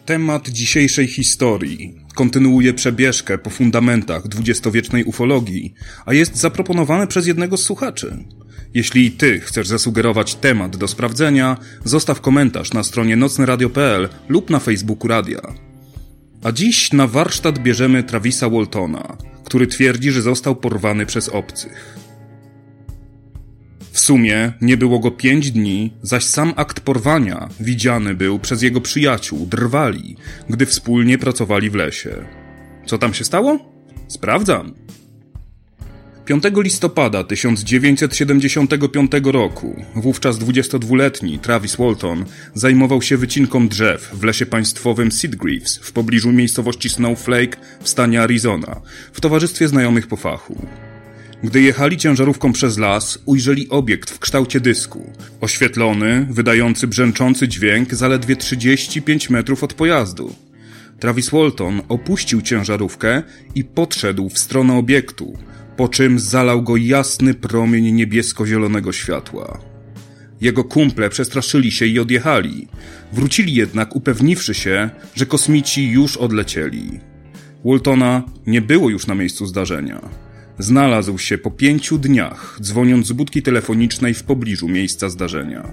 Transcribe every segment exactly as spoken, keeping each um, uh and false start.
Temat dzisiejszej historii kontynuuje przebieżkę po fundamentach dwudziestowiecznej ufologii, a jest zaproponowany przez jednego z słuchaczy. Jeśli ty chcesz zasugerować temat do sprawdzenia, zostaw komentarz na stronie nocne radio kropka p l lub na Facebooku radia. A dziś na warsztat bierzemy Travisa Waltona, który twierdzi, że został porwany przez obcych. W sumie nie było go pięć dni, zaś sam akt porwania widziany był przez jego przyjaciół, drwali, gdy wspólnie pracowali w lesie. Co tam się stało? Sprawdzam. piątego listopada tysiąc dziewięćset siedemdziesiątego piątego roku, wówczas dwudziestodwuletni Travis Walton zajmował się wycinką drzew w lesie państwowym Sitgreaves w pobliżu miejscowości Snowflake w stanie Arizona, w towarzystwie znajomych po fachu. Gdy jechali ciężarówką przez las, ujrzeli obiekt w kształcie dysku, oświetlony, wydający brzęczący dźwięk zaledwie trzydzieści pięć metrów od pojazdu. Travis Walton opuścił ciężarówkę i podszedł w stronę obiektu, po czym zalał go jasny promień niebiesko-zielonego światła. Jego kumple przestraszyli się i odjechali. Wrócili jednak, upewniwszy się, że kosmici już odlecieli. Waltona nie było już na miejscu zdarzenia. Znalazł się po pięciu dniach, dzwoniąc z budki telefonicznej w pobliżu miejsca zdarzenia.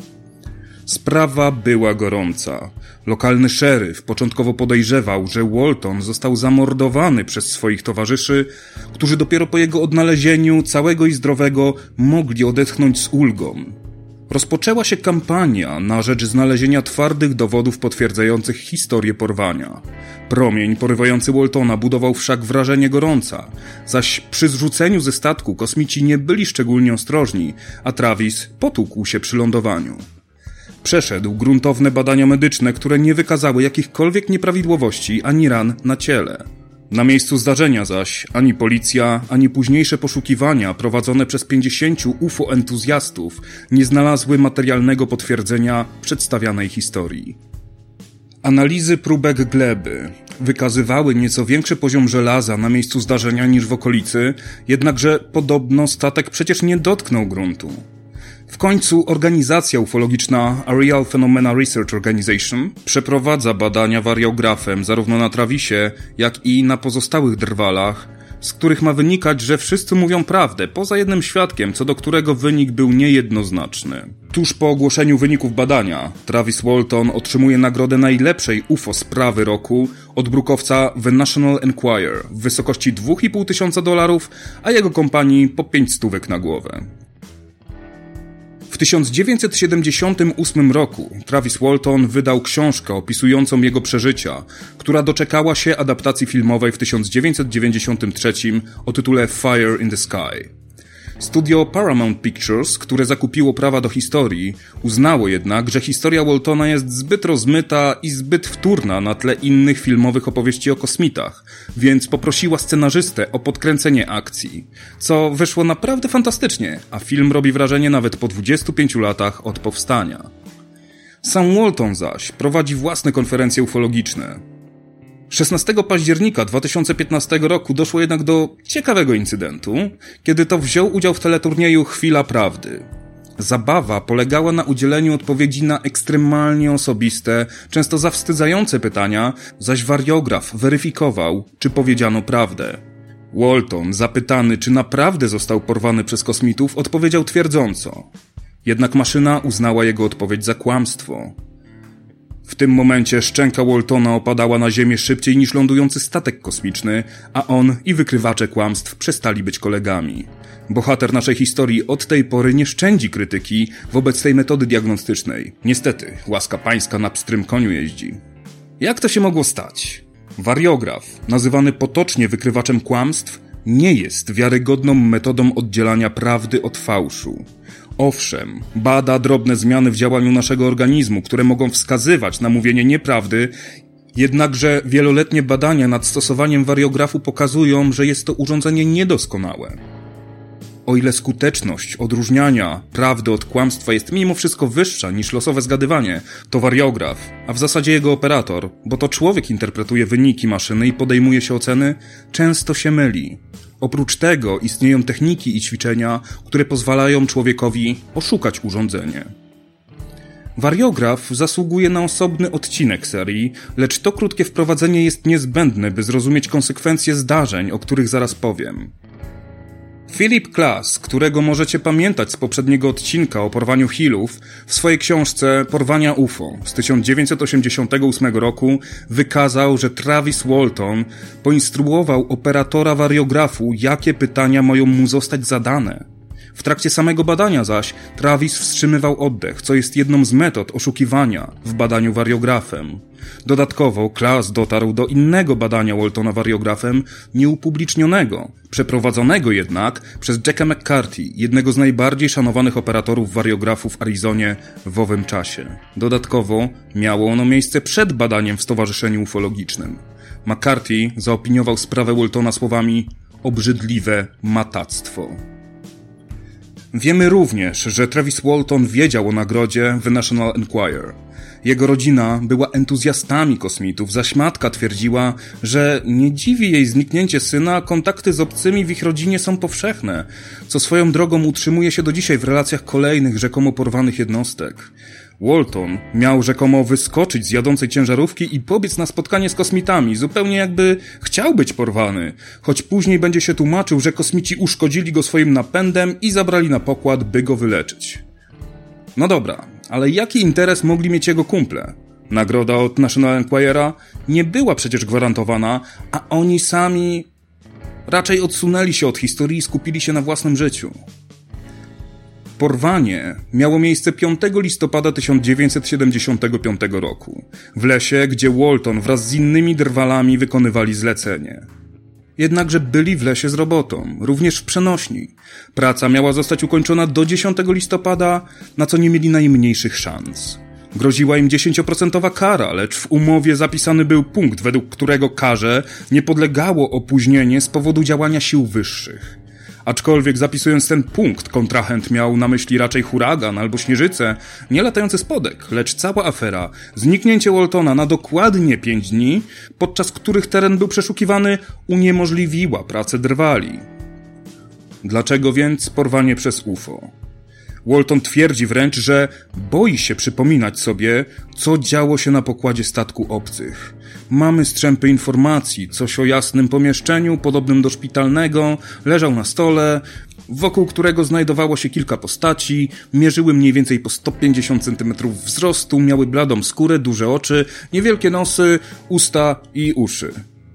Sprawa była gorąca. Lokalny szeryf początkowo podejrzewał, że Walton został zamordowany przez swoich towarzyszy, którzy dopiero po jego odnalezieniu, całego i zdrowego, mogli odetchnąć z ulgą. Rozpoczęła się kampania na rzecz znalezienia twardych dowodów potwierdzających historię porwania. Promień porywający Waltona budował wszak wrażenie gorąca, zaś przy zrzuceniu ze statku kosmici nie byli szczególnie ostrożni, a Travis potłukł się przy lądowaniu. Przeszedł gruntowne badania medyczne, które nie wykazały jakichkolwiek nieprawidłowości ani ran na ciele. Na miejscu zdarzenia zaś ani policja, ani późniejsze poszukiwania prowadzone przez pięćdziesięciu U F O entuzjastów nie znalazły materialnego potwierdzenia przedstawianej historii. Analizy próbek gleby wykazywały nieco większy poziom żelaza na miejscu zdarzenia niż w okolicy, jednakże podobno statek przecież nie dotknął gruntu. W końcu organizacja ufologiczna Aerial Phenomena Research Organization przeprowadza badania wariografem zarówno na Travisie, jak i na pozostałych drwalach, z których ma wynikać, że wszyscy mówią prawdę, poza jednym świadkiem, co do którego wynik był niejednoznaczny. Tuż po ogłoszeniu wyników badania, Travis Walton otrzymuje nagrodę najlepszej U F O sprawy roku od brukowca The National Enquirer w wysokości dwa i pół tysiąca dolarów, a jego kompanii po pięć stówek na głowę. W tysiąc dziewięćset siedemdziesiątym ósmym roku Travis Walton wydał książkę opisującą jego przeżycia, która doczekała się adaptacji filmowej w tysiąc dziewięćset dziewięćdziesiątym trzecim o tytule Fire in the Sky. Studio Paramount Pictures, które zakupiło prawa do historii, uznało jednak, że historia Waltona jest zbyt rozmyta i zbyt wtórna na tle innych filmowych opowieści o kosmitach, więc poprosiła scenarzystę o podkręcenie akcji, co wyszło naprawdę fantastycznie, a film robi wrażenie nawet po dwudziestu pięciu latach od powstania. Sam Walton zaś prowadzi własne konferencje ufologiczne. szesnastego października dwa tysiące piętnastego roku doszło jednak do ciekawego incydentu, kiedy to wziął udział w teleturnieju Chwila Prawdy. Zabawa polegała na udzieleniu odpowiedzi na ekstremalnie osobiste, często zawstydzające pytania, zaś wariograf weryfikował, czy powiedziano prawdę. Walton, zapytany, czy naprawdę został porwany przez kosmitów, odpowiedział twierdząco. Jednak maszyna uznała jego odpowiedź za kłamstwo. W tym momencie szczęka Waltona opadała na ziemię szybciej niż lądujący statek kosmiczny, a on i wykrywacze kłamstw przestali być kolegami. Bohater naszej historii od tej pory nie szczędzi krytyki wobec tej metody diagnostycznej. Niestety, łaska pańska na pstrym koniu jeździ. Jak to się mogło stać? Wariograf, nazywany potocznie wykrywaczem kłamstw, nie jest wiarygodną metodą oddzielania prawdy od fałszu. Owszem, bada drobne zmiany w działaniu naszego organizmu, które mogą wskazywać na mówienie nieprawdy, jednakże wieloletnie badania nad stosowaniem wariografu pokazują, że jest to urządzenie niedoskonałe. O ile skuteczność odróżniania prawdy od kłamstwa jest mimo wszystko wyższa niż losowe zgadywanie, to wariograf, a w zasadzie jego operator, bo to człowiek interpretuje wyniki maszyny i podejmuje się oceny, często się myli. Oprócz tego istnieją techniki i ćwiczenia, które pozwalają człowiekowi oszukać urządzenie. Wariograf zasługuje na osobny odcinek serii, lecz to krótkie wprowadzenie jest niezbędne, by zrozumieć konsekwencje zdarzeń, o których zaraz powiem. Philip Klass, którego możecie pamiętać z poprzedniego odcinka o porwaniu Hillów, w swojej książce Porwania U F O z tysiąc dziewięćset osiemdziesiątego ósmego roku wykazał, że Travis Walton poinstruował operatora wariografu, jakie pytania mają mu zostać zadane. W trakcie samego badania zaś Travis wstrzymywał oddech, co jest jedną z metod oszukiwania w badaniu wariografem. Dodatkowo Klass dotarł do innego badania Waltona wariografem, nieupublicznionego, przeprowadzonego jednak przez Jacka McCarthy, jednego z najbardziej szanowanych operatorów wariografu w Arizonie w owym czasie. Dodatkowo miało ono miejsce przed badaniem w Stowarzyszeniu Ufologicznym. McCarthy zaopiniował sprawę Waltona słowami obrzydliwe matactwo. Wiemy również, że Travis Walton wiedział o nagrodzie The National Enquirer. Jego rodzina była entuzjastami kosmitów, zaś matka twierdziła, że nie dziwi jej zniknięcie syna, a kontakty z obcymi w ich rodzinie są powszechne, co swoją drogą utrzymuje się do dzisiaj w relacjach kolejnych rzekomo porwanych jednostek. Walton miał rzekomo wyskoczyć z jadącej ciężarówki i pobiec na spotkanie z kosmitami, zupełnie jakby chciał być porwany, choć później będzie się tłumaczył, że kosmici uszkodzili go swoim napędem i zabrali na pokład, by go wyleczyć. No dobra, ale jaki interes mogli mieć jego kumple? Nagroda od National Enquirera nie była przecież gwarantowana, a oni sami raczej odsunęli się od historii i skupili się na własnym życiu. Porwanie miało miejsce piątego listopada tysiąc dziewięćset siedemdziesiątego piątego roku, w lesie, gdzie Walton wraz z innymi drwalami wykonywali zlecenie. Jednakże byli w lesie z robotą, również w przenośni. Praca miała zostać ukończona do dziesiątego listopada, na co nie mieli najmniejszych szans. Groziła im dziesięcioprocentowa kara, lecz w umowie zapisany był punkt, według którego karze nie podlegało opóźnienie z powodu działania sił wyższych. Aczkolwiek zapisując ten punkt, kontrahent miał na myśli raczej huragan albo śnieżycę, nie latający spodek, lecz cała afera, zniknięcie Waltona na dokładnie pięć dni, podczas których teren był przeszukiwany, uniemożliwiła pracę drwali. Dlaczego więc porwanie przez U F O? Walton twierdzi wręcz, że boi się przypominać sobie, co działo się na pokładzie statku obcych. Mamy strzępy informacji, coś o jasnym pomieszczeniu, podobnym do szpitalnego, leżał na stole, wokół którego znajdowało się kilka postaci, mierzyły mniej więcej po sto pięćdziesiąt centymetrów wzrostu, miały bladą skórę, duże oczy, niewielkie nosy, usta i uszy.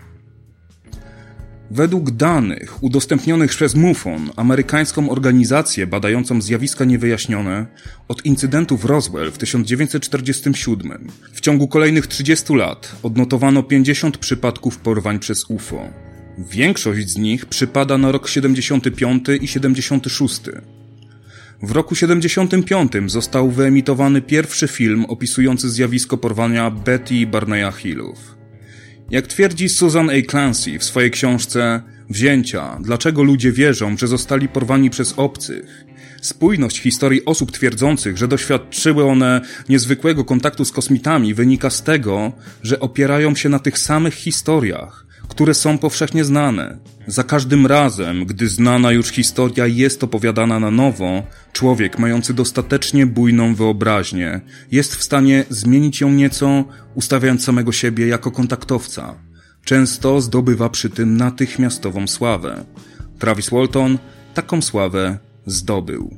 Według danych udostępnionych przez MUFON, amerykańską organizację badającą zjawiska niewyjaśnione, od incydentu w Roswell w tysiąc dziewięćset czterdziestym siódmym w ciągu kolejnych trzydziestu lat odnotowano pięćdziesiąt przypadków porwań przez U F O. Większość z nich przypada na rok siedemdziesiąty piąty i siedemdziesiąty szósty. W roku siedemdziesiątym piątym został wyemitowany pierwszy film opisujący zjawisko porwania Betty i Barneya Hillów. Jak twierdzi Susan A. Clancy w swojej książce Wzięcia, dlaczego ludzie wierzą, że zostali porwani przez obcych, spójność historii osób twierdzących, że doświadczyły one niezwykłego kontaktu z kosmitami, wynika z tego, że opierają się na tych samych historiach, które są powszechnie znane. Za każdym razem, gdy znana już historia jest opowiadana na nowo, człowiek mający dostatecznie bujną wyobraźnię jest w stanie zmienić ją nieco, ustawiając samego siebie jako kontaktowca. Często zdobywa przy tym natychmiastową sławę. Travis Walton taką sławę zdobył.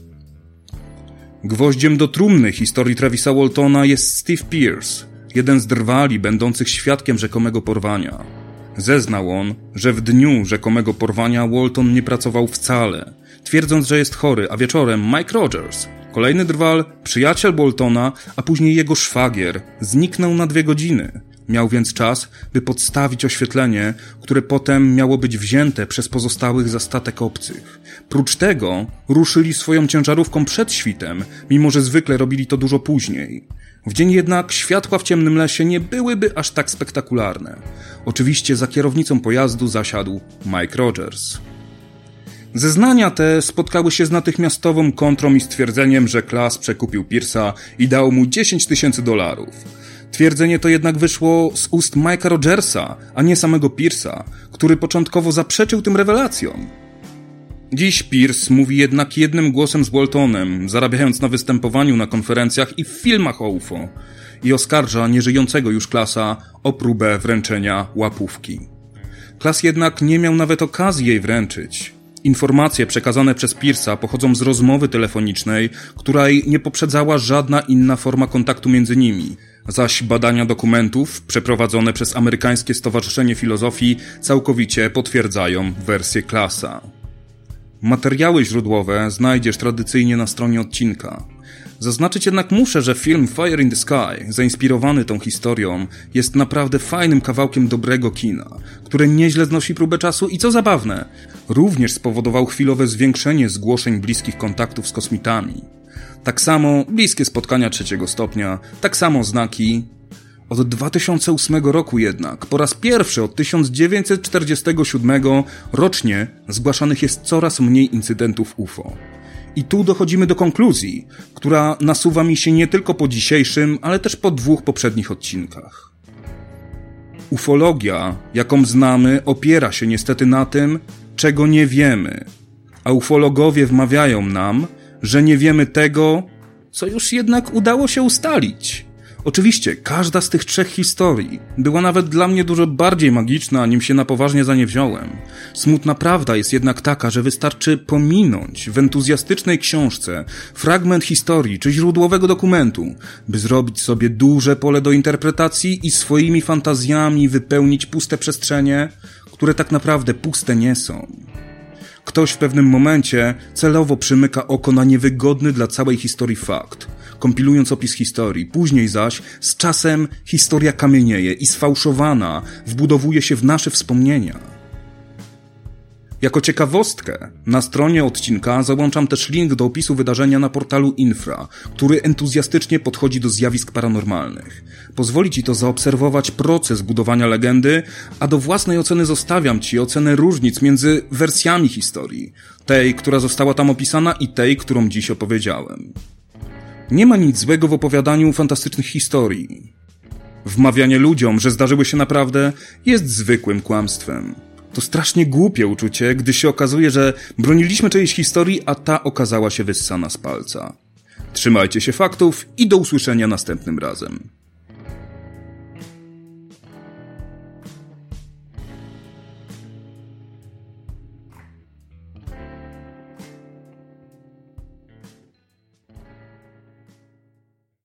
Gwoździem do trumny historii Travisa Waltona jest Steve Pierce, jeden z drwali będących świadkiem rzekomego porwania. Zeznał on, że w dniu rzekomego porwania Walton nie pracował wcale, twierdząc, że jest chory, a wieczorem Mike Rogers, kolejny drwal, przyjaciel Waltona, a później jego szwagier, zniknął na dwie godziny. Miał więc czas, by podstawić oświetlenie, które potem miało być wzięte przez pozostałych za statek obcych. Prócz tego ruszyli swoją ciężarówką przed świtem, mimo że zwykle robili to dużo później. W dzień jednak światła w ciemnym lesie nie byłyby aż tak spektakularne. Oczywiście za kierownicą pojazdu zasiadł Mike Rogers. Zeznania te spotkały się z natychmiastową kontrą i stwierdzeniem, że Klass przekupił Pierce'a i dał mu dziesięć tysięcy dolarów. Twierdzenie to jednak wyszło z ust Mike'a Rogersa, a nie samego Pierce'a, który początkowo zaprzeczył tym rewelacjom. Dziś Pierce mówi jednak jednym głosem z Waltonem, zarabiając na występowaniu na konferencjach i w filmach o U F O i oskarża nieżyjącego już Classa o próbę wręczenia łapówki. Class jednak nie miał nawet okazji jej wręczyć. Informacje przekazane przez Pierce'a pochodzą z rozmowy telefonicznej, której nie poprzedzała żadna inna forma kontaktu między nimi, zaś badania dokumentów przeprowadzone przez Amerykańskie Stowarzyszenie Filozofii całkowicie potwierdzają wersję Classa. Materiały źródłowe znajdziesz tradycyjnie na stronie odcinka. Zaznaczyć jednak muszę, że film Fire in the Sky, zainspirowany tą historią, jest naprawdę fajnym kawałkiem dobrego kina, które nieźle znosi próbę czasu i co zabawne, również spowodował chwilowe zwiększenie zgłoszeń bliskich kontaktów z kosmitami. Tak samo bliskie spotkania trzeciego stopnia, tak samo znaki. Od dwa tysiące ósmego roku jednak, po raz pierwszy od tysiąc dziewięćset czterdziestego siódmego rocznie zgłaszanych jest coraz mniej incydentów U F O. I tu dochodzimy do konkluzji, która nasuwa mi się nie tylko po dzisiejszym, ale też po dwóch poprzednich odcinkach. Ufologia, jaką znamy, opiera się niestety na tym, czego nie wiemy, a ufologowie wmawiają nam, że nie wiemy tego, co już jednak udało się ustalić. Oczywiście, każda z tych trzech historii była nawet dla mnie dużo bardziej magiczna, nim się na poważnie za nie wziąłem. Smutna prawda jest jednak taka, że wystarczy pominąć w entuzjastycznej książce fragment historii czy źródłowego dokumentu, by zrobić sobie duże pole do interpretacji i swoimi fantazjami wypełnić puste przestrzenie, które tak naprawdę puste nie są. Ktoś w pewnym momencie celowo przymyka oko na niewygodny dla całej historii fakt, kompilując opis historii. Później zaś, z czasem, historia kamienieje i sfałszowana wbudowuje się w nasze wspomnienia. Jako ciekawostkę, na stronie odcinka załączam też link do opisu wydarzenia na portalu Infra, który entuzjastycznie podchodzi do zjawisk paranormalnych. Pozwoli Ci to zaobserwować proces budowania legendy, a do własnej oceny zostawiam Ci ocenę różnic między wersjami historii, tej, która została tam opisana i tej, którą dziś opowiedziałem. Nie ma nic złego w opowiadaniu fantastycznych historii. Wmawianie ludziom, że zdarzyły się naprawdę, jest zwykłym kłamstwem. To strasznie głupie uczucie, gdy się okazuje, że broniliśmy czyjejś historii, a ta okazała się wyssana z palca. Trzymajcie się faktów i do usłyszenia następnym razem.